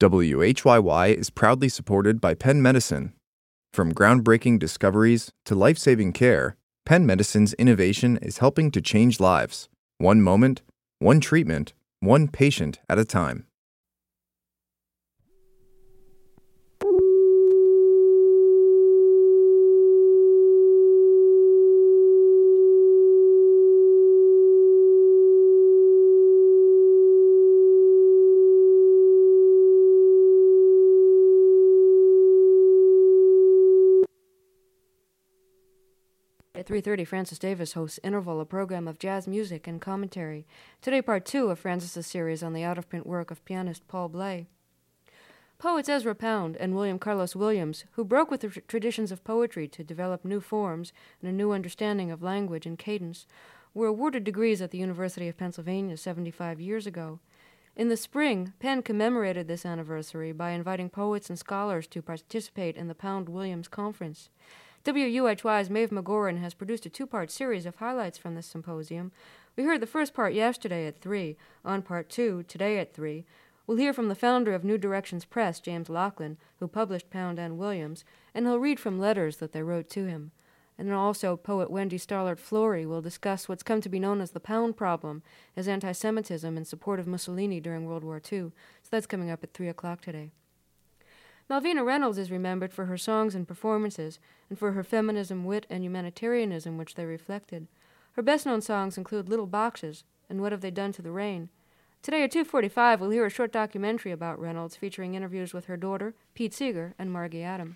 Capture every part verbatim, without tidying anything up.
W H Y Y is proudly supported by Penn Medicine. From groundbreaking discoveries to life-saving care, Penn Medicine's innovation is helping to change lives, one moment, one treatment, one patient at a time. At three thirty, Francis Davis hosts Interval, a program of jazz music and commentary. Today, part two of Francis's series on the out-of-print work of pianist Paul Bley. Poets Ezra Pound and William Carlos Williams, who broke with the tr- traditions of poetry to develop new forms and a new understanding of language and cadence, were awarded degrees at the University of Pennsylvania seventy-five years ago. In the spring, Penn commemorated this anniversary by inviting poets and scholars to participate in the Pound-Williams Conference. W U H Y's Maeve McGoran has produced a two-part series of highlights from this symposium. We heard the first part yesterday at three. On part two, today at three, we'll hear from the founder of New Directions Press, James Laughlin, who published Pound and Williams, and he'll read from letters that they wrote to him. And then also poet Wendy Starlart-Flory will discuss what's come to be known as the Pound Problem, as anti-Semitism in support of Mussolini during World War Two. So that's coming up at three o'clock today. Malvina Reynolds is remembered for her songs and performances, and for her feminism, wit, and humanitarianism which they reflected. Her best-known songs include Little Boxes and What Have They Done to the Rain. Today at two forty-five, we'll hear a short documentary about Reynolds featuring interviews with her daughter, Pete Seeger, and Margie Adam.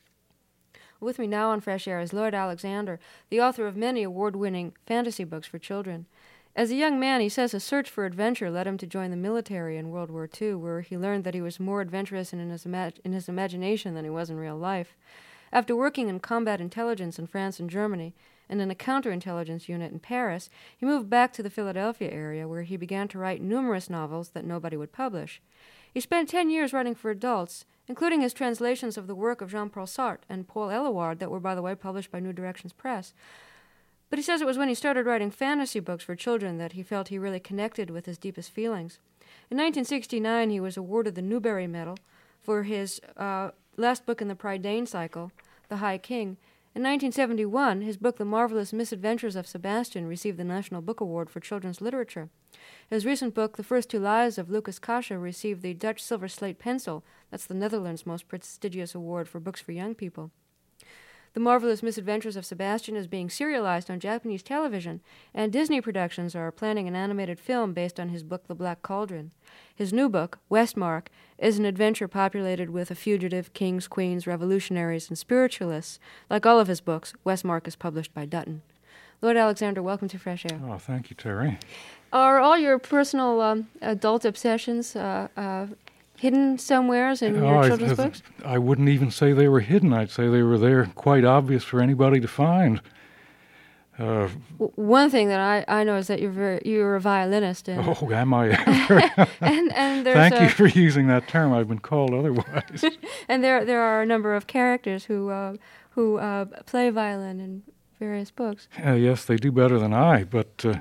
With me now on Fresh Air is Lloyd Alexander, the author of many award-winning fantasy books for children. As a young man, he says a search for adventure led him to join the military in World War Two, where he learned that he was more adventurous in his, ima- in his imagination than he was in real life. After working in combat intelligence in France and Germany, and in a counterintelligence unit in Paris, he moved back to the Philadelphia area, where he began to write numerous novels that nobody would publish. He spent ten years writing for adults, including his translations of the work of Jean-Paul Sartre and Paul Eluard that were, by the way, published by New Directions Press. But he says it was when he started writing fantasy books for children that he felt he really connected with his deepest feelings. In nineteen sixty-nine, he was awarded the Newbery Medal for his uh, last book in the Prydain cycle, The High King. In nineteen seventy-one, his book The Marvelous Misadventures of Sebastian received the National Book Award for Children's Literature. His recent book, The First Two Lives of Lucas Kasha, received the Dutch Silver Slate Pencil. That's the Netherlands' most prestigious award for books for young people. The Marvelous Misadventures of Sebastian is being serialized on Japanese television, and Disney Productions are planning an animated film based on his book The Black Cauldron. His new book, Westmark, is an adventure populated with a fugitive, kings, queens, revolutionaries, and spiritualists. Like all of his books, Westmark is published by Dutton. Lloyd Alexander, welcome to Fresh Air. Oh, thank you, Terry. Are all your personal um, adult obsessions uh, uh, hidden somewheres in oh, your I, children's I, books? I wouldn't even say they were hidden. I'd say they were there, quite obvious for anybody to find. Uh, w- one thing that I, I know is that you're very, you're a violinist. And oh, am I ever? and, and there's Thank a, you for using that term. I've been called otherwise. And there there are a number of characters who uh, who uh, play violin in various books. Uh, yes, they do better than I, but uh,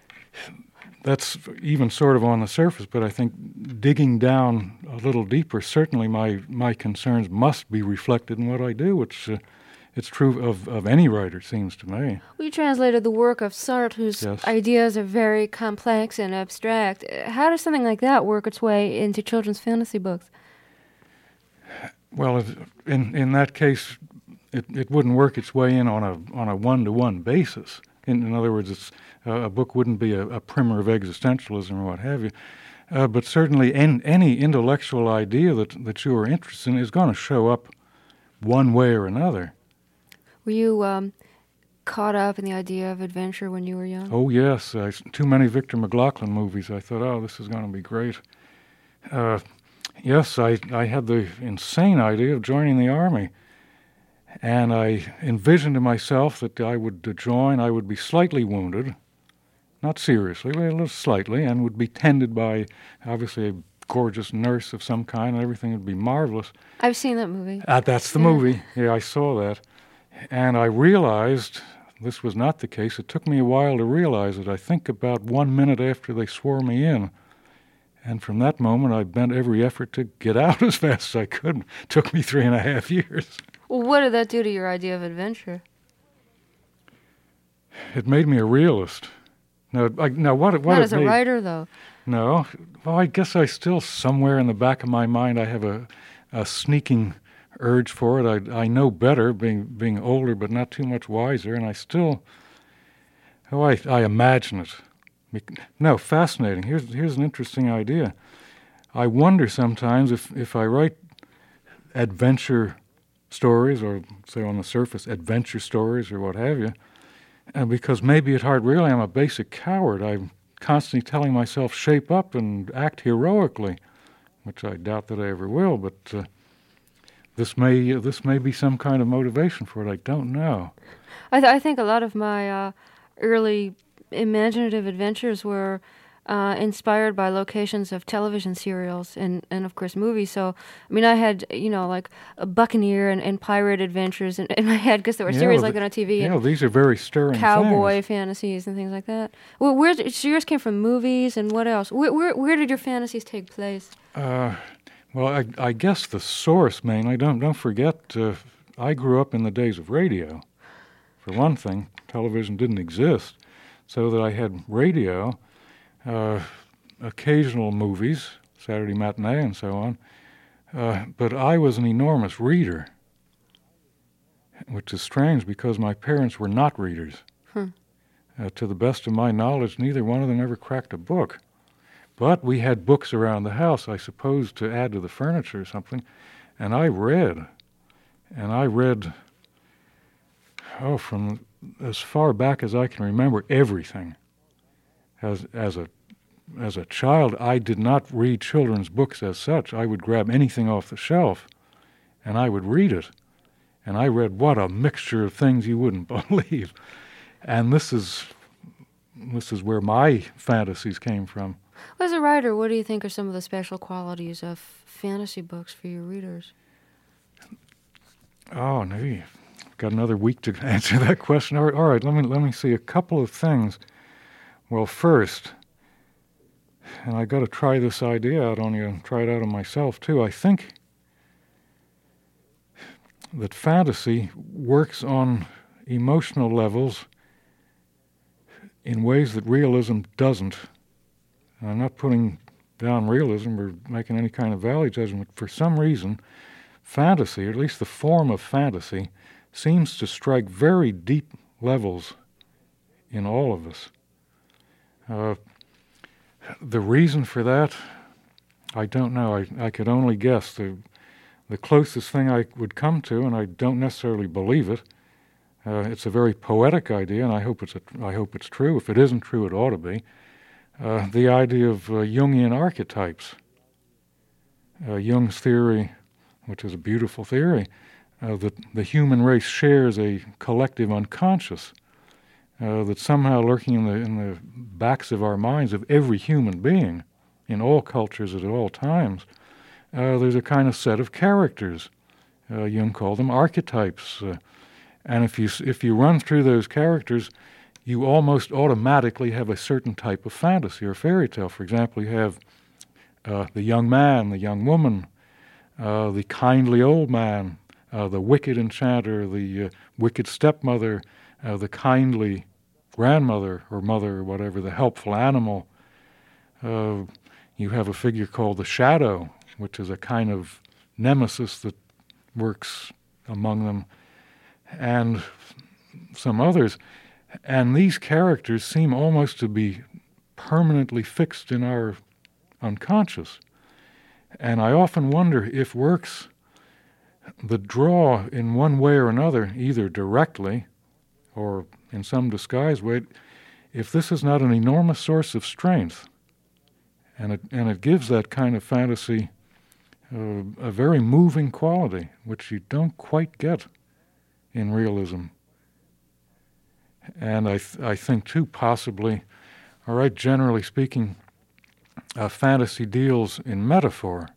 that's even sort of on the surface. But I think digging down a little deeper, certainly my, my concerns must be reflected in what I do, which uh, it's true of, of any writer, seems to me. We translated the work of Sartre, whose Yes. ideas are very complex and abstract. How does something like that work its way into children's fantasy books? Well, in in that case, it, it wouldn't work its way in on a on a one-to-one basis. In, in other words, it's, uh, a book wouldn't be a, a primer of existentialism or what have you. Uh, but certainly en, any intellectual idea that, that you are interested in is going to show up one way or another. Were you um, caught up in the idea of adventure when you were young? Oh, yes. Uh, too many Victor McLaughlin movies. I thought, oh, this is going to be great. Uh, yes, I, I had the insane idea of joining the Army. And I envisioned to myself that I would uh, join, I would be slightly wounded, not seriously, but a little slightly, and would be tended by, obviously, a gorgeous nurse of some kind, and everything would be marvelous. I've seen that movie. Uh, that's the Yeah. movie. Yeah, I saw that. And I realized this was not the case. It took me a while to realize it. I think about one minute after they swore me in. And from that moment, I bent every effort to get out as fast as I could. It took me three and a half years. Well, what did that do to your idea of adventure? It made me a realist. Now, I, now what, what Not it as a made, writer, though. No. Well, I guess I still, somewhere in the back of my mind, I have a, a sneaking urge for it. I, I know better, being being older, but not too much wiser, and I still, oh, I, I imagine it. No, fascinating. Here's here's an interesting idea. I wonder sometimes if, if I write adventure stories, or say on the surface, adventure stories or what have you, uh, because maybe at heart really I'm a basic coward. I'm constantly telling myself, shape up and act heroically, which I doubt that I ever will, but uh, this may uh, this may be some kind of motivation for it. I don't know. I, th- I think a lot of my uh, early imaginative adventures were uh, inspired by locations of television serials and, and of course movies. So, I mean, I had, you know, like a Buccaneer and, and pirate adventures in, in my head because there were Yeah, series well, like that on T V. Yeah, and these are very stirring cowboy things. fantasies and things like that. Well, where so yours came from movies and what else? Where where, where did your fantasies take place? Uh, well, I, I guess the source mainly. Don't don't forget, uh, I grew up in the days of radio. For one thing, television didn't exist, so that I had radio, uh, occasional movies, Saturday matinee and so on. Uh, but I was an enormous reader, which is strange because my parents were not readers. Hmm. Uh, to the best of my knowledge, neither one of them ever cracked a book. But we had books around the house, I suppose, to add to the furniture or something, and I read. And I read, oh, from as far back as I can remember, everything. As as a as a child, I did not read children's books as such. I would grab anything off the shelf, and I would read it. And I read what a mixture of things you wouldn't believe. And this is this is where my fantasies came from. As a writer, what do you think are some of the special qualities of fantasy books for your readers? Oh, no, you've got another week to answer that question. All right, all right, let me let me see a couple of things. Well, first, and I got to try this idea out on you and try it out on myself too. I think that fantasy works on emotional levels in ways that realism doesn't. And I'm not putting down realism or making any kind of value judgment. For some reason, fantasy, or at least the form of fantasy, seems to strike very deep levels in all of us. Uh, the reason for that, I don't know. I, I could only guess. The, the closest thing I would come to, and I don't necessarily believe it, uh, it's a very poetic idea, and I hope it's a, I hope it's true. If it isn't true, it ought to be. Uh, the idea of uh, Jungian archetypes. Uh, Jung's theory, which is a beautiful theory, uh, that the human race shares a collective unconscious, uh, that somehow lurking in the in the backs of our minds of every human being, in all cultures at all times, uh, there's a kind of set of characters. Uh, Jung called them archetypes, uh, and if you if you run through those characters, you almost automatically have a certain type of fantasy or fairy tale. For example, you have uh, the young man, the young woman, uh, the kindly old man, uh, the wicked enchanter, the uh, wicked stepmother, uh, the kindly grandmother or mother or whatever, the helpful animal. Uh, you have a figure called the shadow, which is a kind of nemesis that works among them, and some others. And these characters seem almost to be permanently fixed in our unconscious. And I often wonder if works that draw in one way or another, either directly or in some disguised way, if this is not an enormous source of strength, and it and it gives that kind of fantasy uh, a very moving quality, which you don't quite get in realism. And I th- I think, too, possibly, all right, generally speaking, uh, fantasy deals in metaphor.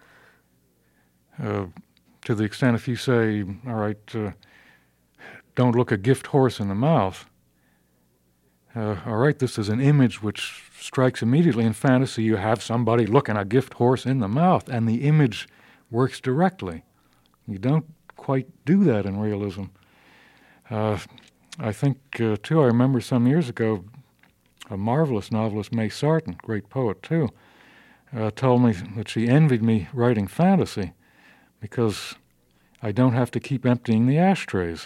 Uh, to the extent if you say, all right, uh, don't look a gift horse in the mouth, uh, all right, this is an image which strikes immediately. In fantasy, you have somebody looking a gift horse in the mouth, and the image works directly. You don't quite do that in realism. Uh, I think, uh, too, I remember some years ago, a marvelous novelist, May Sarton, great poet too, uh, told me that she envied me writing fantasy because I don't have to keep emptying the ashtrays.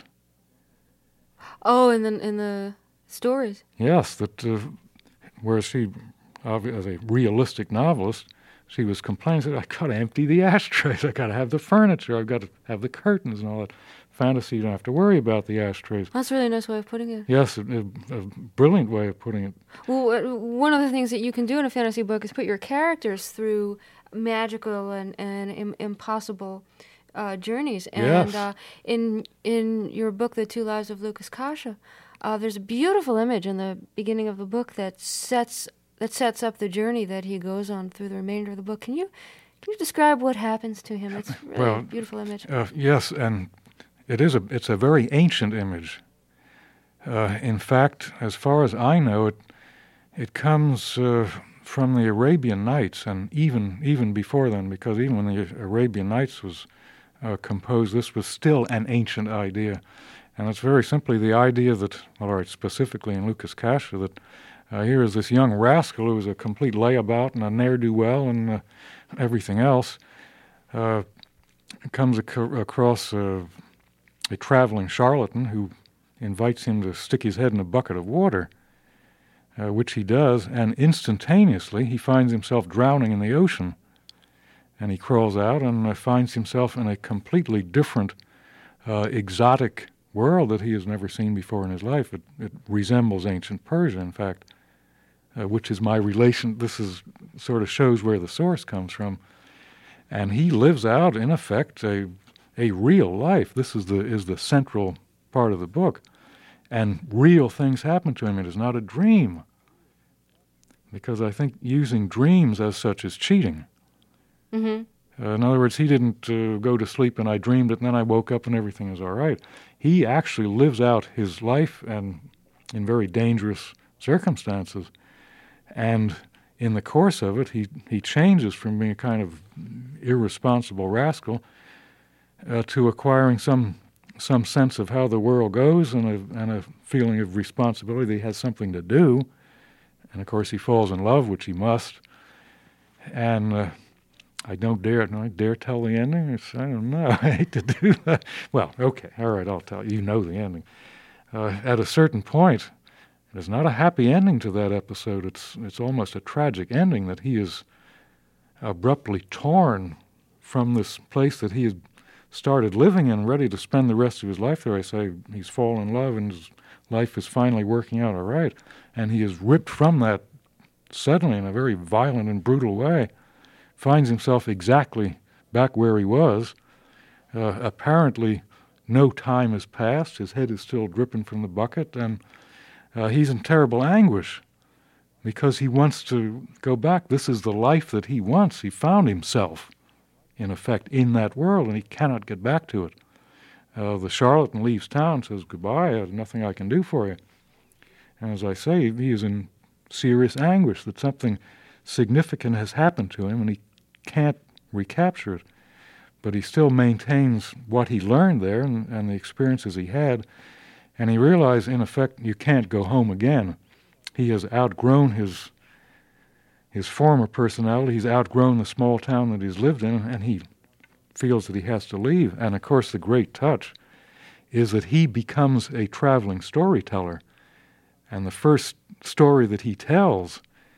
Oh, in the in the stories. Yes, that uh, whereas she, as a realistic novelist, she was complaining, said, I got to empty the ashtrays, I got to have the furniture, I've got to have the curtains and all that. Fantasy, you don't have to worry about the ashtrays. That's a really nice way of putting it. Yes, a, a, a brilliant way of putting it. Well, uh, one of the things that you can do in a fantasy book is put your characters through magical and, and Im- impossible uh, journeys. And yes. uh, in in your book, The Two Lives of Lucas Kasha, uh, there's a beautiful image in the beginning of the book that sets that sets up the journey that he goes on through the remainder of the book. Can you can you describe what happens to him? It's really well, a beautiful image. Uh, yes, and it is a it's a very ancient image. Uh, in fact, as far as I know, it it comes uh, from the Arabian Nights, and even even before then, because even when the Arabian Nights was uh, composed, this was still an ancient idea, and it's very simply the idea that, well, all right, specifically in Lucas Kasha, that uh, here is this young rascal who is a complete layabout and a ne'er-do-well and uh, everything else, uh, comes ac- across uh, a traveling charlatan who invites him to stick his head in a bucket of water, uh, which he does, and instantaneously he finds himself drowning in the ocean. And he crawls out and uh, finds himself in a completely different, uh, exotic world that he has never seen before in his life. It, it resembles ancient Persia, in fact, uh, which is my relation. This is sort of shows where the source comes from. And he lives out, in effect, a a real life. This is the is the central part of the book. And real things happen to him. It is not a dream. Because I think using dreams as such is cheating. Mm-hmm. Uh, in other words, he didn't uh, go to sleep and I dreamed it and then I woke up and everything is all right. He actually lives out his life and in very dangerous circumstances. And in the course of it, he, he changes from being a kind of irresponsible rascal uh, to acquiring some some sense of how the world goes and a, and a feeling of responsibility that he has something to do. And, of course, he falls in love, which he must. And uh, I don't dare, do I dare tell the ending? It's, I don't know. I hate to do that. Well, okay, all right, I'll tell you. You know the ending. Uh, at a certain point, there's not a happy ending to that episode. It's it's almost a tragic ending that he is abruptly torn from this place that he had started living in, ready to spend the rest of his life there. I say he's fallen in love and his life is finally working out all right. And he is ripped from that suddenly in a very violent and brutal way, finds himself exactly back where he was. Uh, apparently no time has passed. His head is still dripping from the bucket, and uh, he's in terrible anguish because he wants to go back. This is the life that he wants. He found himself, in effect, in that world, and he cannot get back to it. Uh, the charlatan leaves town, says, goodbye, there's nothing I can do for you. And as I say, he is in serious anguish that something significant has happened to him, and he can't recapture it. But he still maintains what he learned there and, and the experiences he had, and he realized, in effect, you can't go home again. He has outgrown his his former personality. He's outgrown the small town that he's lived in, and he feels that he has to leave. And, of course, the great touch is that he becomes a traveling storyteller. And the first story that he tells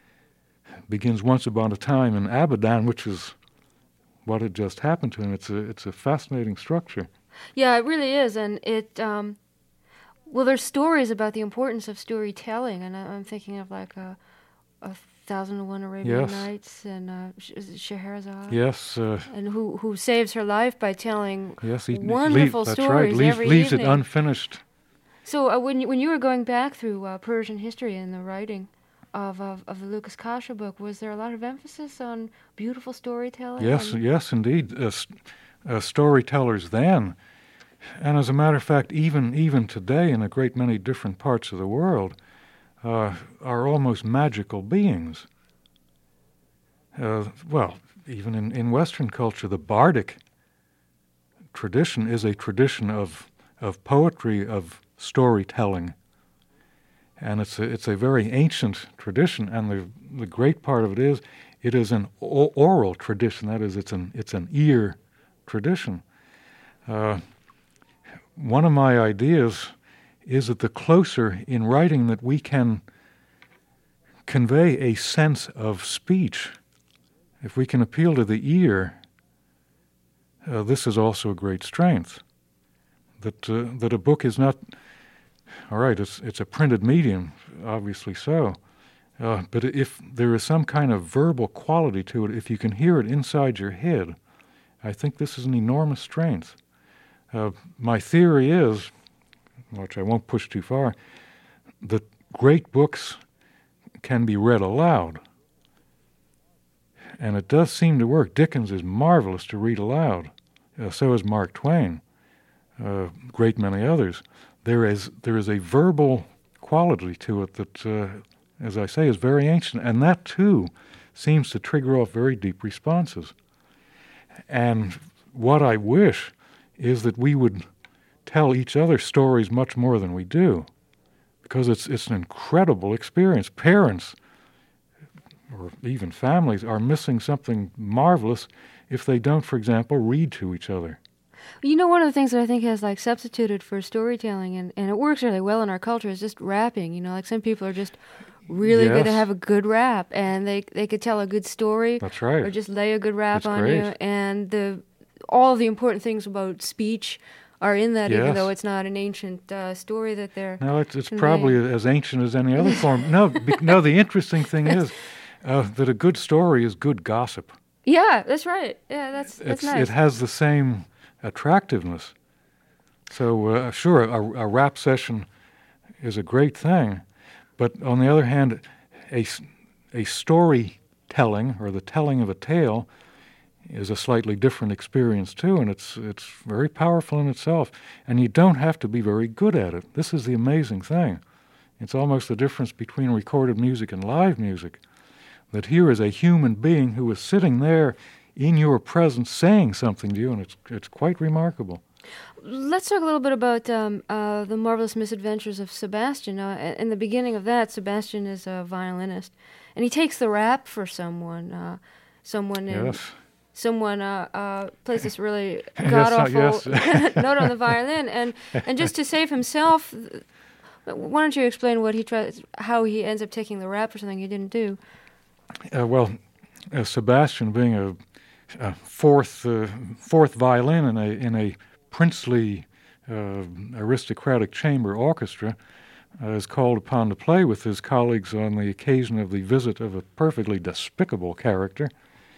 begins once upon a time in Abadan, which is what had just happened to him. It's a it's a fascinating structure. Yeah, it really is, and it. Um, well, there's stories about the importance of storytelling, and I, I'm thinking of like a, a Thousand and One Arabian Yes. Nights and uh, Sh- is it Scheherazade. Yes. Uh, And who who saves her life by telling yes. He, wonderful leave, that's stories right. Leaves, every leaves evening. it unfinished. So uh, when you, when you were going back through uh, Persian history and the writing of, of of the Lucas Kasha book, was there a lot of emphasis on beautiful storytelling? Yes. and- Yes, indeed. Uh, s- uh, storytellers then, and as a matter of fact, even even today in a great many different parts of the world, uh, are almost magical beings. Uh, well, even in, in Western culture, the bardic tradition is a tradition of of poetry, of storytelling, and it's a, it's a very ancient tradition. And the the great part of it is, it is an o- oral tradition. That is, it's an it's an ear tradition. Uh, one of my ideas is that the closer in writing that we can convey a sense of speech, if we can appeal to the ear, uh, this is also a great strength. That uh, that a book is not, all right, it's it's a printed medium, obviously so, uh, but if there is some kind of verbal quality to it, if you can hear it inside your head, I think this is an enormous strength. Uh, my theory is, which I won't push too far, that great books can be read aloud. And it does seem to work. Dickens is marvelous to read aloud. Uh, so is Mark Twain, a great many others. There is there is a verbal quality to it that, uh, as I say, is very ancient. And that, too, seems to trigger off very deep responses. And what I wish is that we would tell each other stories much more than we do, because it's it's an incredible experience. Parents, or even families, are missing something marvelous if they don't, for example, read to each other. You know, one of the things that I think has like substituted for storytelling, and, and it works really well in our culture, is just rapping. You know, like some people are just really Yes. good to have a good rap, and they they could tell a good story. That's right. Or just lay a good rap That's on great. you, and the all the important things about speech are in that, even Yes. though it's not an ancient uh, story that they're. No, it's, it's conveying. probably as ancient as any other form. No, be, no. The interesting thing is uh, that a good story is good gossip. Yeah, that's right. Yeah, that's that's It's, nice. It has the same attractiveness. So uh, sure, a, a rap session is a great thing, but on the other hand, a, s- a storytelling, or the telling of a tale, is a slightly different experience too, and it's it's very powerful in itself. And you don't have to be very good at it. This is the amazing thing. It's almost the difference between recorded music and live music. That here is a human being who is sitting there in your presence saying something to you, and it's it's quite remarkable. Let's talk a little bit about um, uh, the marvelous misadventures of Sebastian. Uh, in the beginning of that, Sebastian is a violinist, and he takes the rap for someone. Uh, someone in, Yes. someone uh, uh, plays this really Yes, god awful yes. note on the violin, and and just to save himself, th- why don't you explain what he tries, how he ends up taking the rap for something he didn't do? Uh, well, uh, Sebastian, being a, a fourth uh, fourth violin in a in a princely uh, aristocratic chamber orchestra, uh, is called upon to play with his colleagues on the occasion of the visit of a perfectly despicable character.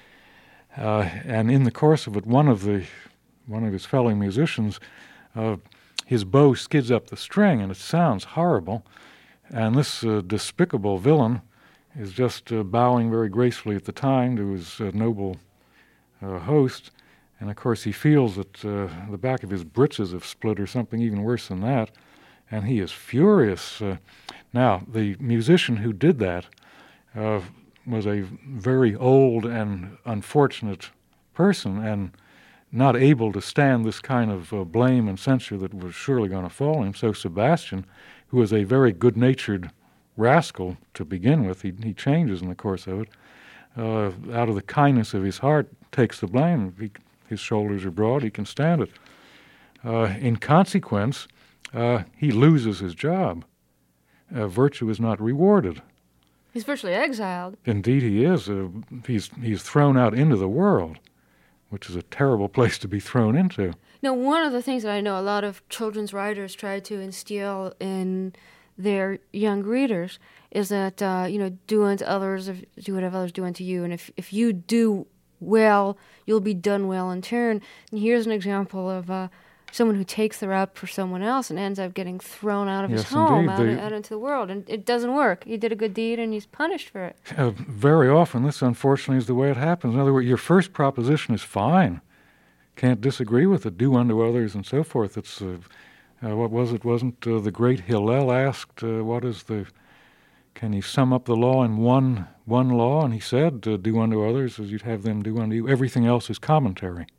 Uh, and in the course of it, one of the one of his fellow musicians, uh, his bow skids up the string, and it sounds horrible. And this uh, despicable villain is just uh, bowing very gracefully at the time to his uh, noble uh, host, and of course he feels that uh, the back of his breeches have split, or something even worse than that, and he is furious. Uh, now, the musician who did that uh, was a very old and unfortunate person, and not able to stand this kind of uh, blame and censure that was surely going to fall on him. So Sebastian, who was a very good-natured rascal to begin with, he, he changes in the course of it, uh, out of the kindness of his heart, takes the blame. He, his shoulders are broad, he can stand it. Uh, in consequence, uh, he loses his job. Uh, virtue is not rewarded. He's virtually exiled. Indeed he is. Uh, he's, he's thrown out into the world, which is a terrible place to be thrown into. Now, one of the things that I know a lot of children's writers try to instill in their young readers is that, uh, you know, do unto others, if, do whatever others do unto you. And if, if you do well, you'll be done well in turn. And here's an example of uh, someone who takes the rap for someone else and ends up getting thrown out of Yes, his home, indeed. out, They- out into the world. And it doesn't work. He did a good deed and he's punished for it. Uh, very often, this unfortunately is the way it happens. In other words, your first proposition is fine. Can't disagree with it. Do unto others and so forth. It's, uh, uh, what was it? Wasn't uh, the great Hillel asked, uh, what is the can you sum up the law in one one law? And he said, uh, do unto others as you'd have them do unto you. Everything else is commentary.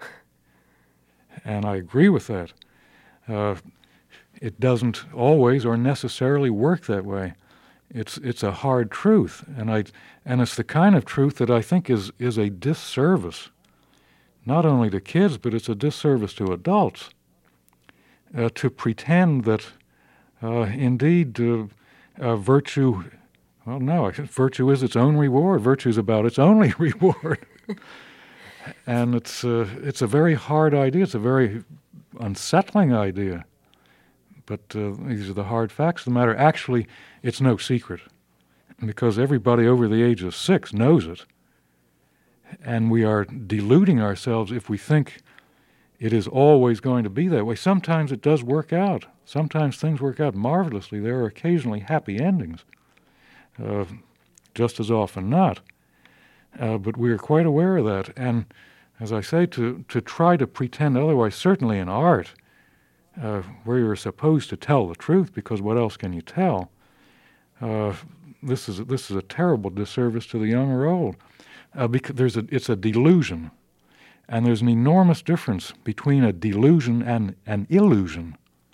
And I agree with that. Uh, it doesn't always or necessarily work that way. It's it's a hard truth, and I and it's the kind of truth that I think is is a disservice, not only to kids, but it's a disservice to adults. Uh, to pretend that, uh, indeed, uh, uh, virtue, well, no, virtue is its own reward. Virtue is about its only reward. And it's, uh, it's a very hard idea. It's a very unsettling idea. But uh, these are the hard facts of the matter. Actually, it's no secret, because everybody over the age of six knows it. And we are deluding ourselves if we think it is always going to be that way. Sometimes it does work out. Sometimes things work out marvelously. There are occasionally happy endings, uh, just as often not. Uh, but we are quite aware of that. And as I say, to, to try to pretend otherwise, certainly in art, uh, where you're supposed to tell the truth, because what else can you tell? Uh, this is this is a terrible disservice to the young or old. Uh, because there's a, it's a delusion. And there's an enormous difference between a delusion and an illusion.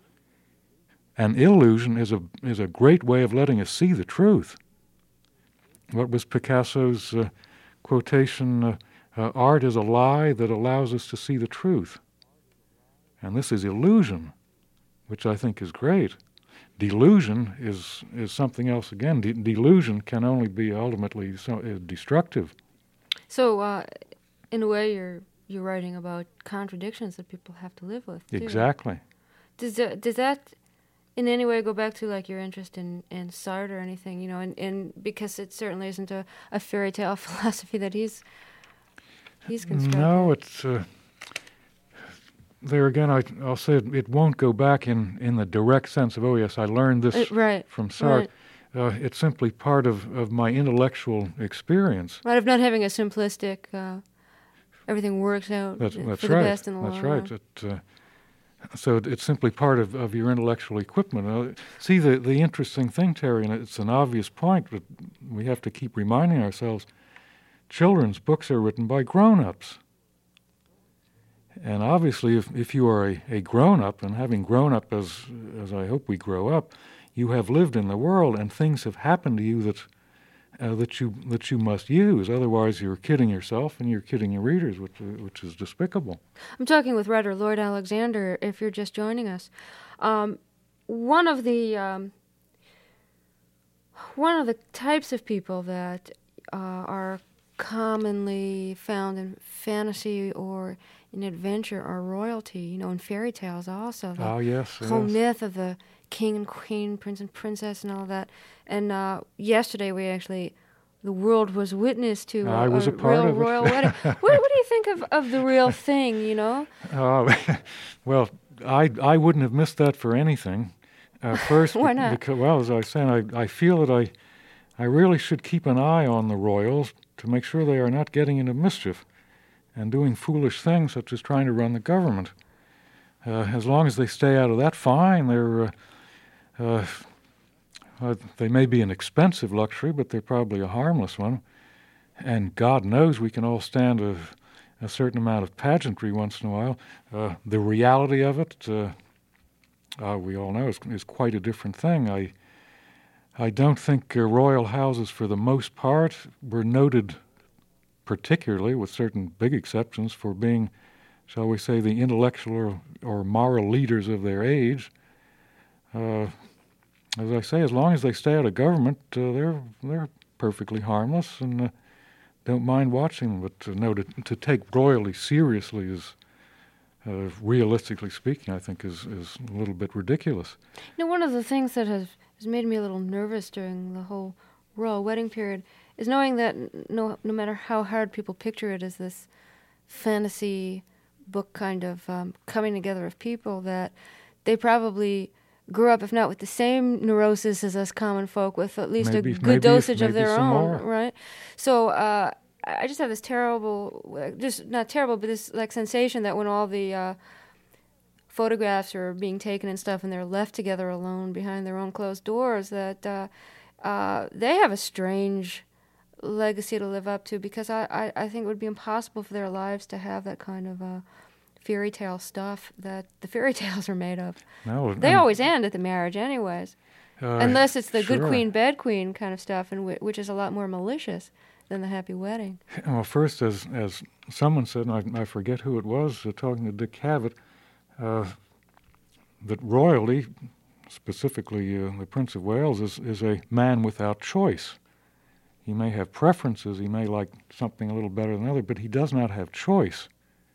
An illusion is a is a great way of letting us see the truth. What was Picasso's uh, quotation? Uh, uh, Art is a lie that allows us to see the truth. And this is illusion, which I think is great. Delusion is is something else again. De- delusion can only be ultimately so, uh, destructive. So, uh, in a way, you're you're writing about contradictions that people have to live with, too. Exactly. Does that, does that in any way go back to like your interest in, in Sartre or anything, you know, and, and because it certainly isn't a, a fairy tale philosophy that he's he's constructed. No, it's uh, there again. I, I'll say it, it won't go back in, in the direct sense of, oh yes, I learned this uh, right, from Sartre. Right. Uh, it's simply part of, of my intellectual experience. Right, of not having a simplistic. Uh, everything works out that's, for that's the right. best in the that's long right. run. It, uh, so it, it's simply part of, of your intellectual equipment. Uh, see, the, the interesting thing, Terry, and it's an obvious point, but we have to keep reminding ourselves, children's books are written by grown-ups. And obviously, if, if you are a, a grown-up, and having grown up as, as I hope we grow up, you have lived in the world, and things have happened to you that Uh, that you that you must use. Otherwise, you're kidding yourself and you're kidding your readers, which which is despicable. I'm talking with writer Lloyd Alexander. If you're just joining us, um, one of the um, one of the types of people that uh, are commonly found in fantasy or in adventure are royalty. You know, in fairy tales also. The oh yes, whole yes. myth of the king and queen, prince and princess, and all that. And uh, yesterday we actually, the world was witness to I a, was a a part real of it. royal wedding. What, what do you think of, of the real thing, you know? Uh, well, I I wouldn't have missed that for anything. Uh, first, Why not? Because, well, as I was saying, I, I feel that I, I really should keep an eye on the royals to make sure they are not getting into mischief and doing foolish things such as trying to run the government. Uh, as long as they stay out of that, fine. They're... Uh, Uh, uh, they may be an expensive luxury, but they're probably a harmless one. And God knows we can all stand a, a certain amount of pageantry once in a while. Uh, the reality of it, uh, uh, we all know, is, is quite a different thing. I I don't think uh, royal houses, for the most part, were noted particularly, with certain big exceptions, for being, shall we say, the intellectual or, or moral leaders of their age. Uh, as I say, as long as they stay out of government, uh, they're they're perfectly harmless and uh, don't mind watching them. But uh, no, to, to take royalty seriously is, uh, realistically speaking, I think is, is a little bit ridiculous. You know, one of the things that has, has made me a little nervous during the whole royal wedding period is knowing that no no matter how hard people picture it as this fantasy book kind of um, coming together of people, that they probably grew up, if not with the same neurosis as us common folk, with at least maybe, a good maybe, dosage of maybe their some own, more. right? So uh, I just have this terrible, just not terrible, but this like sensation that when all the uh, photographs are being taken and stuff, and they're left together alone behind their own closed doors, that uh, uh, they have a strange legacy to live up to, because I, I, I think it would be impossible for their lives to have that kind of uh, fairy tale stuff that the fairy tales are made of. No, they always end at the marriage anyways. Uh, Unless it's the sure. good queen, bad queen kind of stuff, and w- which is a lot more malicious than the happy wedding. Well, first, as as someone said, and I, I forget who it was, uh, talking to Dick Cavett, uh, that royalty, specifically uh, the Prince of Wales, is, is a man without choice. He may have preferences, he may like something a little better than other, but he does not have choice.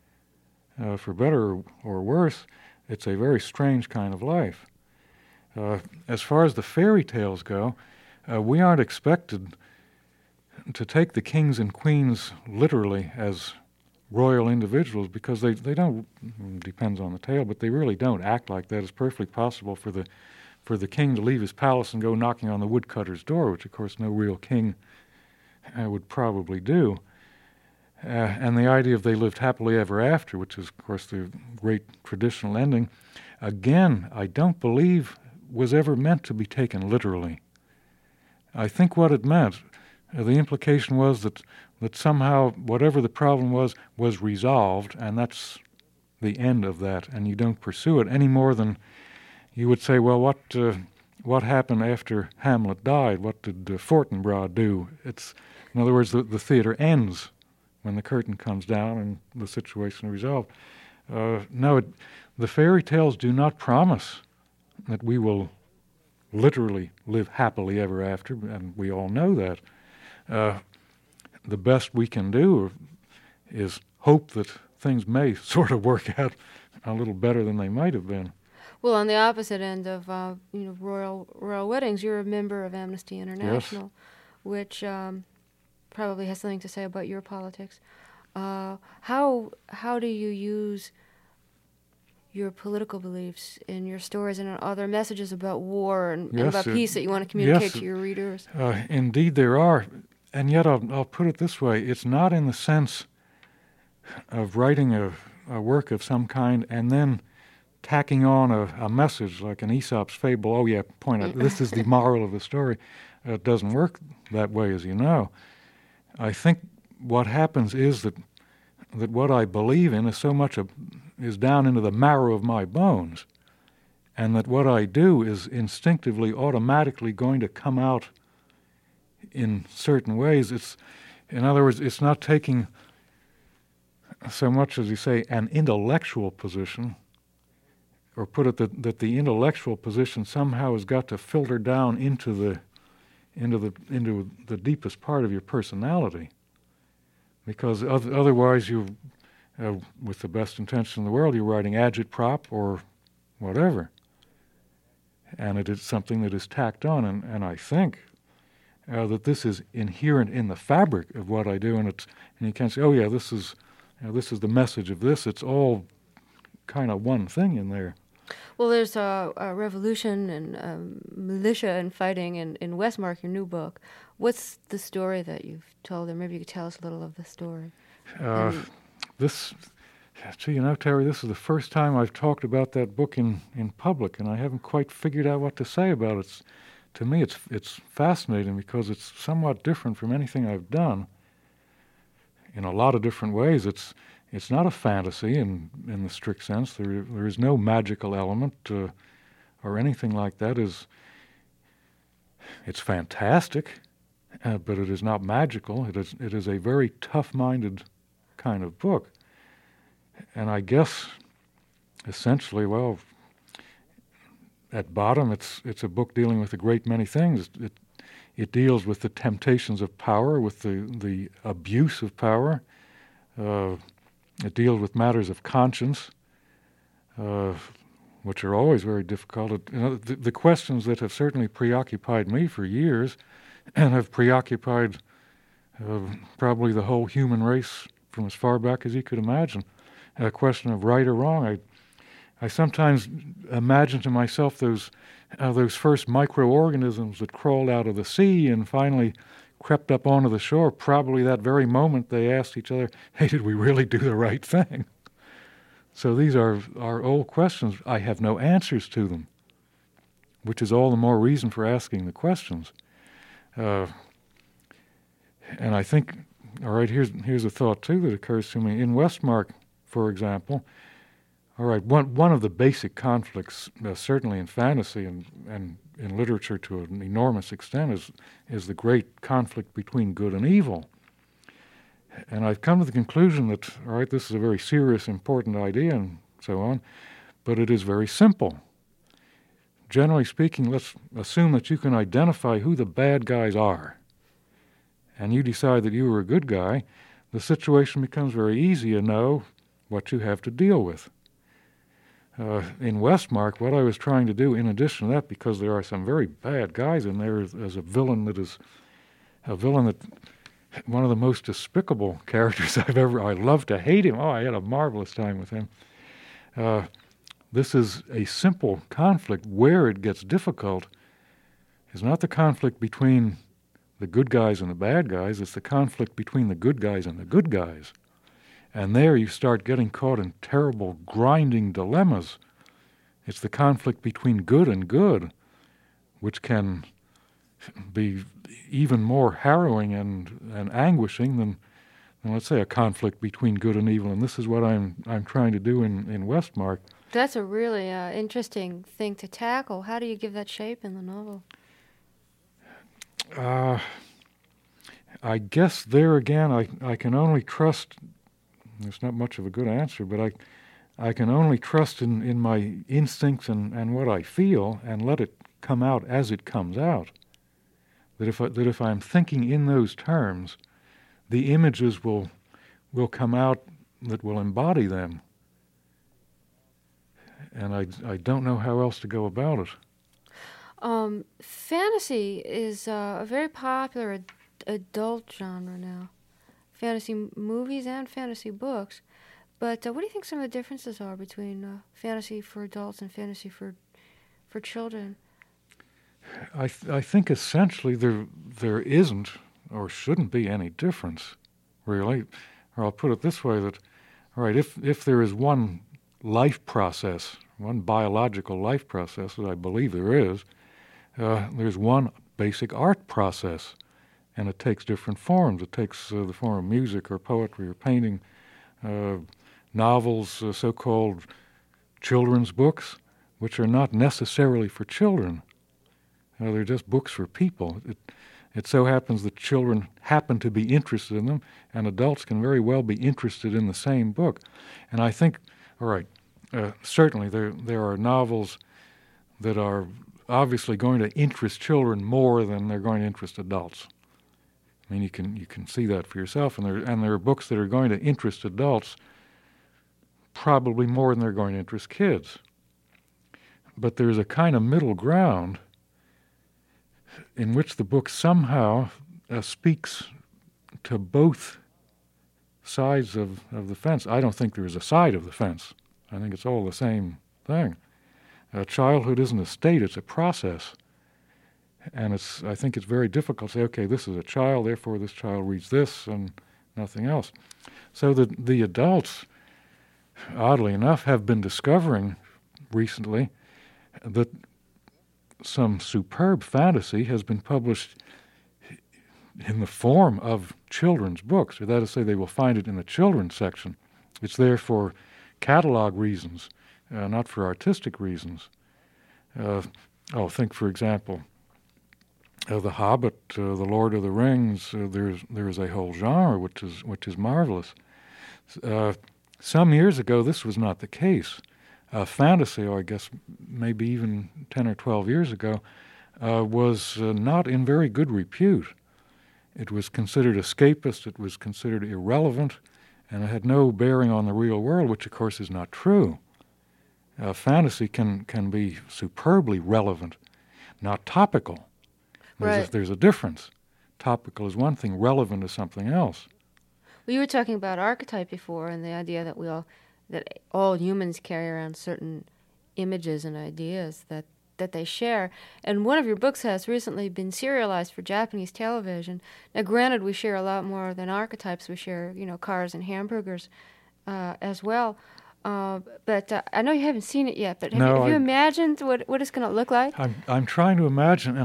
Uh, for better or, or worse, it's a very strange kind of life. Uh, as far as the fairy tales go, uh, we aren't expected to take the kings and queens literally as royal individuals, because they, they don't, depends on the tale, but they really don't act like that. It's perfectly possible for the for the king to leave his palace and go knocking on the woodcutter's door, which of course no real king uh, would probably do. Uh, and the idea of they lived happily ever after, which is of course the great traditional ending, again, I don't believe was ever meant to be taken literally. I think what it meant, uh, the implication was that, that somehow whatever the problem was, was resolved, and that's the end of that, and you don't pursue it any more than you would say, well, what uh, what happened after Hamlet died? What did uh, Fortinbras do? It's, in other words, the, the theater ends when the curtain comes down and the situation is resolved. Uh, no, it, the fairy tales do not promise that we will literally live happily ever after, and we all know that. Uh, the best we can do is hope that things may sort of work out a little better than they might have been. Well, on the opposite end of uh, you know royal royal weddings, you're a member of Amnesty International, yes. which um, probably has something to say about your politics. Uh, how how do you use your political beliefs in your stories, and are there messages about war and, yes, and about uh, peace that you want to communicate yes, to your readers? Uh, indeed, there are, and yet I'll I'll put it this way: it's not in the sense of writing a, a work of some kind and then tacking on a, a message like an Aesop's fable. Oh yeah, point out this is the moral of the story. Uh, it doesn't work that way, as you know. I think what happens is that that what I believe in is so much a, is down into the marrow of my bones, and that what I do is instinctively, automatically going to come out in certain ways. It's, in other words, it's not taking so much as you say an intellectual position, or put it that, that the intellectual position somehow has got to filter down into the into the into the deepest part of your personality, because other, otherwise you, uh, with the best intention in the world, you're writing agitprop or whatever, and it is something that is tacked on. And, and I think uh, that this is inherent in the fabric of what I do, and it's and you can't say, oh yeah, this is you know, this is the message of this. It's all kind of one thing in there. Well, there's a, a revolution and um, militia and fighting in, in Westmark, your new book. What's the story that you've told, or maybe you could tell us a little of the story? Uh, this, gee, you know, Terry, this is the first time I've talked about that book in, in public, and I haven't quite figured out what to say about it. It's, to me, it's it's fascinating because it's somewhat different from anything I've done. In a lot of different ways, it's it's not a fantasy in in the strict sense. There there is no magical element uh, or anything like that. Is it's fantastic, uh, but it is not magical. It is it is a very tough-minded kind of book, and I guess essentially, well, at bottom, it's it's a book dealing with a great many things. It it deals with the temptations of power, with the the abuse of power. Uh, it deals with matters of conscience, uh, which are always very difficult. It, you know, the, the questions that have certainly preoccupied me for years, and have preoccupied uh, probably the whole human race from as far back as you could imagine. A question of right or wrong. I I sometimes imagine to myself those uh, those first microorganisms that crawled out of the sea and finally crept up onto the shore. Probably that very moment they asked each other, hey, did we really do the right thing? So these are, are old questions. I have no answers to them, which is all the more reason for asking the questions. Uh, and I think, all right, here's here's a thought too that occurs to me. In Westmark, for example, all right, one one of the basic conflicts, uh, certainly in fantasy and, and in literature to an enormous extent, is is the great conflict between good and evil. And I've come to the conclusion that, all right, this is a very serious, important idea and so on, but it is very simple. Generally speaking, let's assume that you can identify who the bad guys are, and you decide that you are a good guy. The situation becomes very easy to know what you have to deal with. Uh, in Westmark, what I was trying to do, in addition to that, because there are some very bad guys in there, is, is a villain that is a villain that one of the most despicable characters I've ever. I love to hate him. Oh, I had a marvelous time with him. Uh, this is a simple conflict. Where it gets difficult is not the conflict between the good guys and the bad guys. It's the conflict between the good guys and the good guys. And there you start getting caught in terrible, grinding dilemmas. It's the conflict between good and good, which can be even more harrowing and, and anguishing than, than, let's say, a conflict between good and evil. And this is what I'm I'm trying to do in, in Westmark. That's a really uh, interesting thing to tackle. How do you give that shape in the novel? Uh, I guess there again, I, I can only trust. It's not much of a good answer, but I, I can only trust in, in my instincts and, and what I feel and let it come out as it comes out. That if I, that if I'm thinking in those terms, the images will will come out that will embody them. And I, I don't know how else to go about it. Um, fantasy is uh, a very popular ad- adult genre now. Fantasy m- movies and fantasy books. But uh, what do you think some of the differences are between uh, fantasy for adults and fantasy for for children? I th- I think essentially there there isn't or shouldn't be any difference, really. Or I'll put it this way: that all right, if if there is one life process, one biological life process, that I believe there is, uh, there's one basic art process. And it takes different forms. It takes uh, the form of music or poetry or painting, uh, novels, uh, so-called children's books, which are not necessarily for children. Uh, they're just books for people. It, it so happens that children happen to be interested in them, and adults can very well be interested in the same book. And I think, all right, uh, certainly there there are novels that are obviously going to interest children more than they're going to interest adults. I mean, you can you can see that for yourself, and there and there are books that are going to interest adults probably more than they're going to interest kids. But there's a kind of middle ground in which the book somehow uh, speaks to both sides of, of the fence. I don't think there is a side of the fence. I think it's all the same thing. Uh, childhood isn't a state, it's a process. And it's I think it's very difficult to say, okay, this is a child, therefore this child reads this and nothing else. So the, the adults, oddly enough, have been discovering recently that some superb fantasy has been published in the form of children's books, or that is to say they will find it in the children's section. It's there for catalog reasons, uh, not for artistic reasons. Uh, oh, think, for example, Uh, the Hobbit, uh, the Lord of the Rings. Uh, there's there's a whole genre which is which is marvelous. Uh, some years ago, this was not the case. Uh, fantasy, or I guess maybe even ten or twelve years ago, uh, was uh, not in very good repute. It was considered escapist. It was considered irrelevant, and it had no bearing on the real world, which of course is not true. Uh, fantasy can can be superbly relevant, not topical. There's, Right. a, there's a difference. Topical is one thing, relevant is something else. Well, you were talking about archetype before, and the idea that we all, that all humans carry around certain images and ideas that, that they share. And one of your books has recently been serialized for Japanese television. Now, granted, we share a lot more than archetypes. We share, you know, cars and hamburgers uh, as well. Uh, but uh, I know you haven't seen it yet. But have, No, you, have you I- imagined what what it's going to look like? I'm I'm trying to imagine, and I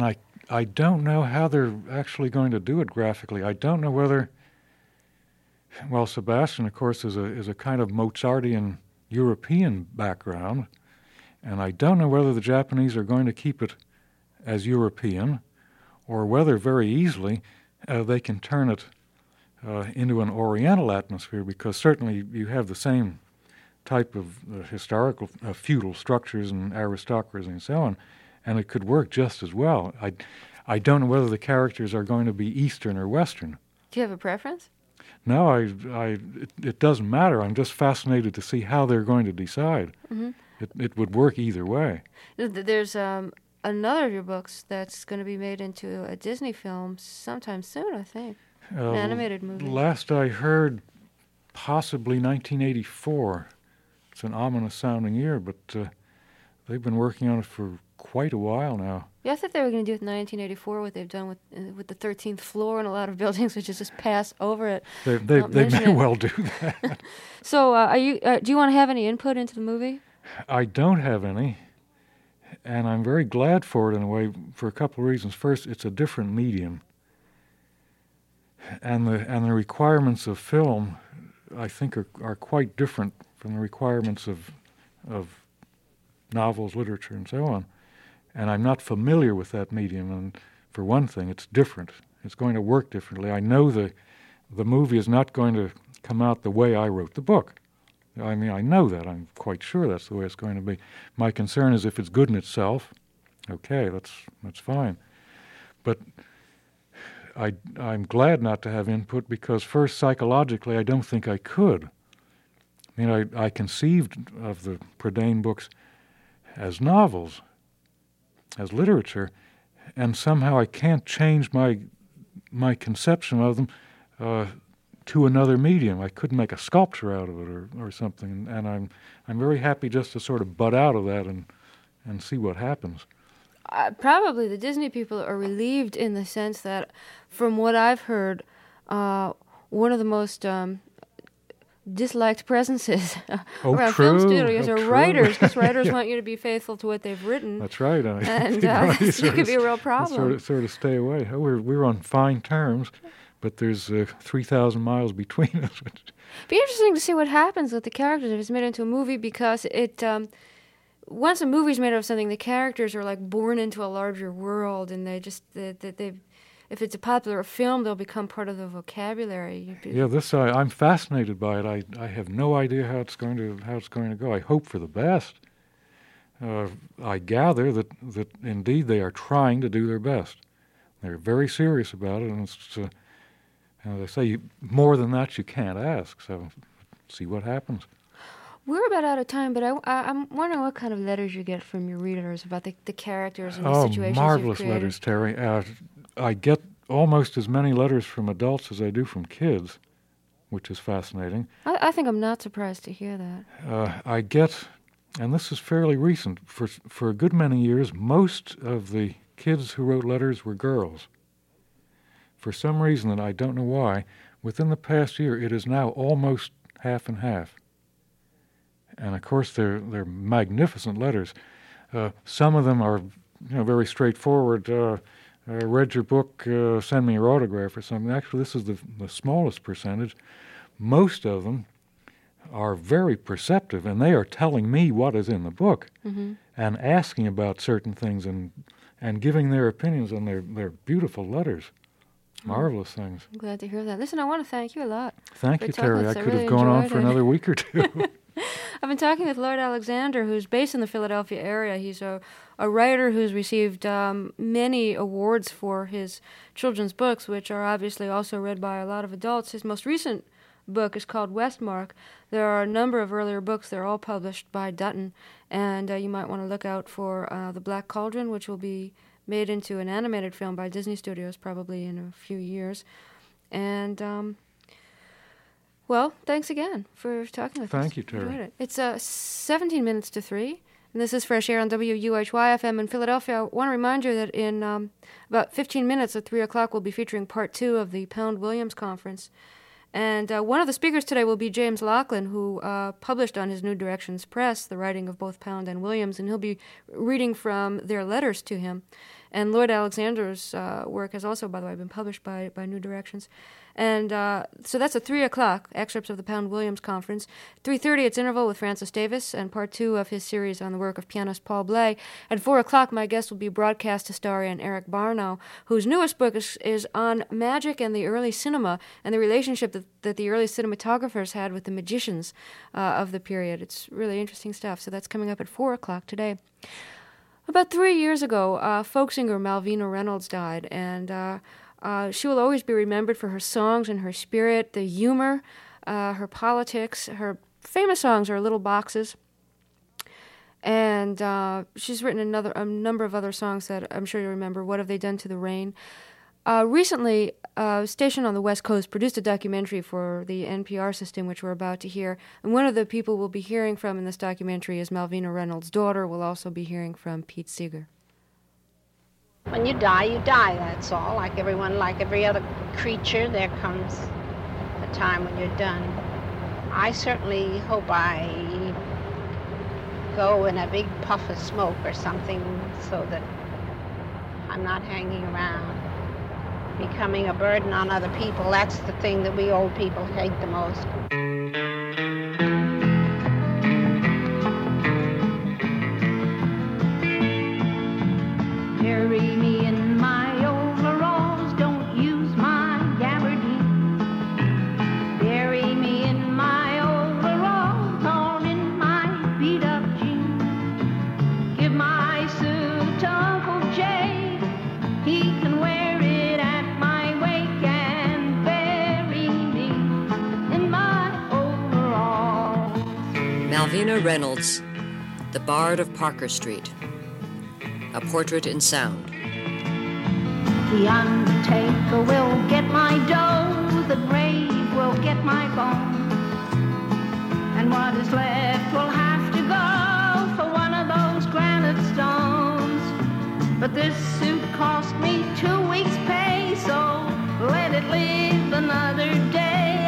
I don't know how they're actually going to do it graphically. I don't know whether, well, Sebastian, of course, is a is a kind of Mozartian European background, and I don't know whether the Japanese are going to keep it as European, or whether very easily uh, they can turn it uh, into an Oriental atmosphere, because certainly you have the same type of uh, historical uh, feudal structures and aristocracy and so on, and it could work just as well. I, I don't know whether the characters are going to be Eastern or Western. Do you have a preference? No, I, I, it, it doesn't matter. I'm just fascinated to see how they're going to decide. Mm-hmm. It, it would work either way. There's um, another of your books that's going to be made into a Disney film sometime soon, I think. Uh, An animated movie. Last I heard, possibly nineteen eighty-four. It's an ominous-sounding year, but uh, they've been working on it for quite a while now. Yeah, I thought they were going to do with nineteen eighty-four what they've done with uh, with the thirteenth floor in a lot of buildings, which is just pass over it. They they, they may it. well do that. So, uh, are you? Uh, do you want to have any input into the movie? I don't have any, and I'm very glad for it in a way for a couple of reasons. First, it's a different medium, and the and the requirements of film, I think, are are quite different from the requirements of of novels, literature, and so on. And I'm not familiar with that medium, and for one thing, it's different. It's going to work differently. I know the the movie is not going to come out the way I wrote the book. I mean, I know that. I'm quite sure that's the way it's going to be. My concern is if it's good in itself, okay, that's that's fine. But I, I'm glad not to have input because, first, psychologically, I don't think I could. I mean, I, I conceived of the Prydain books as novels, as literature, and somehow I can't change my my conception of them uh, to another medium. I couldn't make a sculpture out of it or, or something, and I'm I'm very happy just to sort of butt out of that and and see what happens. Uh, probably the Disney people are relieved in the sense that, from what I've heard, uh, one of the most um, disliked presences oh, around true. film studios oh, are true. writers, because writers yeah. want you to be faithful to what they've written. That's right. I, and uh, it could be a real problem. Sort of, sort of stay away. We're we're on fine terms, but there's uh, three thousand miles between us. It'd be interesting to see what happens with the characters if it's made into a movie, because it um, once a movie's made out of something, the characters are like born into a larger world, and they just they, they, they if it's a popular film, they'll become part of the vocabulary. Yeah, this I, I'm fascinated by it. I, I have no idea how it's going to how it's going to go. I hope for the best. Uh, I gather that that indeed they are trying to do their best. They're very serious about it, and it's, uh, as I say, you, more than that you can't ask. So, see what happens. We're about out of time, but I, I, I'm wondering what kind of letters you get from your readers about the, the characters and the oh, situations marvelous you've created. letters, Terry. Uh, I get almost as many letters from adults as I do from kids, which is fascinating. I, I think I'm not surprised to hear that. Uh, I get, and this is fairly recent, for for a good many years, most of the kids who wrote letters were girls. For some reason that I don't know why, within the past year, it is now almost half and half. And of course, they're they're magnificent letters. Uh, some of them are, you know, very straightforward. Uh, uh, read your book, uh, send me your autograph or something. Actually, this is the the smallest percentage. Most of them are very perceptive, and they are telling me what is in the book Mm-hmm. and asking about certain things and and giving their opinions, and they're they're beautiful letters, marvelous mm. things. I'm glad to hear that. Listen, I want to thank you a lot. Thank you, Terry. I, I could really have gone on enjoyed for it. another week or two. I've been talking with Lloyd Alexander, who's based in the Philadelphia area. He's a, a writer who's received um, many awards for his children's books, which are obviously also read by a lot of adults. His most recent book is called Westmark. There are a number of earlier books. They're all published by Dutton, and uh, you might want to look out for uh, The Black Cauldron, which will be made into an animated film by Disney Studios probably in a few years. And... Um, Well, thanks again for talking with us. Thank you, Terry. Enjoyed it. It's uh, seventeen minutes to three, and this is Fresh Air on W U H Y F M in Philadelphia. I want to remind you that in um, about fifteen minutes at three o'clock, we'll be featuring part two of the Pound Williams Conference. And uh, one of the speakers today will be James Laughlin, who uh, published on his New Directions Press the writing of both Pound and Williams, and he'll be reading from their letters to him. And Lloyd Alexander's uh, work has also, by the way, been published by, by New Directions. And uh, so that's at three o'clock, excerpts of the Pound-Williams Conference. three thirty, it's Interval with Francis Davis and part two of his series on the work of pianist Paul Bley. At four o'clock, my guest will be broadcast historian Eric Barno, whose newest book is, is on magic and the early cinema and the relationship that, that the early cinematographers had with the magicians uh, of the period. It's really interesting stuff. So that's coming up at four o'clock today. About three years ago, uh, folk singer Malvina Reynolds died, and uh, uh, she will always be remembered for her songs and her spirit, the humor, uh, her politics. Her famous songs are Little Boxes, and uh, she's written another a number of other songs that I'm sure you remember. What Have They Done to the Rain? Uh, recently, a station on the West Coast produced a documentary for the N P R system, which we're about to hear. And one of the people we'll be hearing from in this documentary is Malvina Reynolds' daughter. We'll also be hearing from Pete Seeger. When you die, you die, that's all. Like everyone, like every other creature, there comes a time when you're done. I certainly hope I go in a big puff of smoke or something so that I'm not hanging around. Becoming a burden on other people, that's the thing that we old people hate the most. Bury me in my overalls, don't use my gabardine. Bury me in my overalls, torn in my beat-up jeans. Give my suit to Uncle Jay, he can wear it. Malvina Reynolds, The Bard of Parker Street, A Portrait in Sound. The undertaker will get my dough, the grave will get my bones, and what is left will have to go for one of those granite stones. But this suit cost me two weeks' pay, so let it live another day.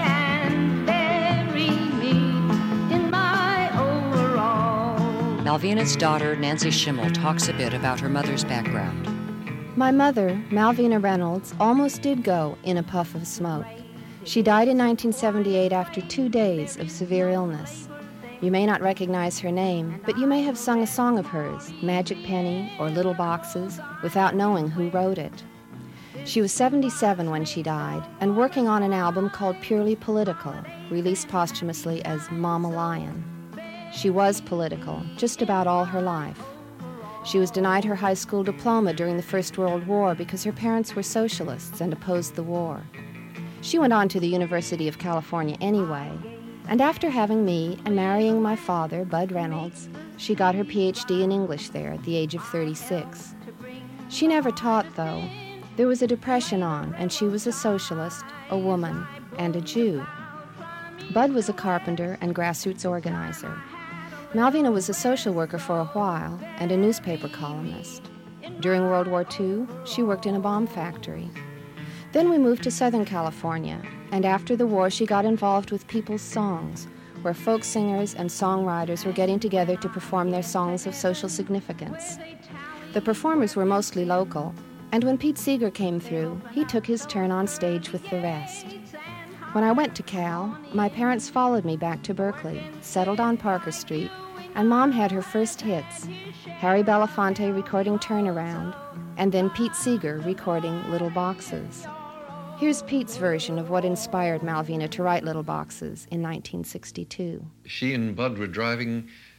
Malvina's daughter, Nancy Schimmel, talks a bit about her mother's background. My mother, Malvina Reynolds, almost did go in a puff of smoke. She died in nineteen seventy-eight after two days of severe illness. You may not recognize her name, but you may have sung a song of hers, Magic Penny or Little Boxes, without knowing who wrote it. She was seventy-seven when she died, and working on an album called Purely Political, released posthumously as Mama Lion. She was political, just about all her life. She was denied her high school diploma during the First World War because her parents were socialists and opposed the war. She went on to the University of California anyway, and after having me and marrying my father, Bud Reynolds, she got her P H D in English there at the age of thirty-six. She never taught, though. There was a depression on, and she was a socialist, a woman, and a Jew. Bud was a carpenter and grassroots organizer. Malvina was a social worker for a while and a newspaper columnist. During World War Two, she worked in a bomb factory. Then we moved to Southern California, and after the war she got involved with People's Songs, where folk singers and songwriters were getting together to perform their songs of social significance. The performers were mostly local, and when Pete Seeger came through, he took his turn on stage with the rest. When I went to Cal, my parents followed me back to Berkeley, settled on Parker Street, and Mom had her first hits, Harry Belafonte recording Turnaround, and then Pete Seeger recording Little Boxes. Here's Pete's version of what inspired Malvina to write Little Boxes in nineteen sixty-two. She and Bud were driving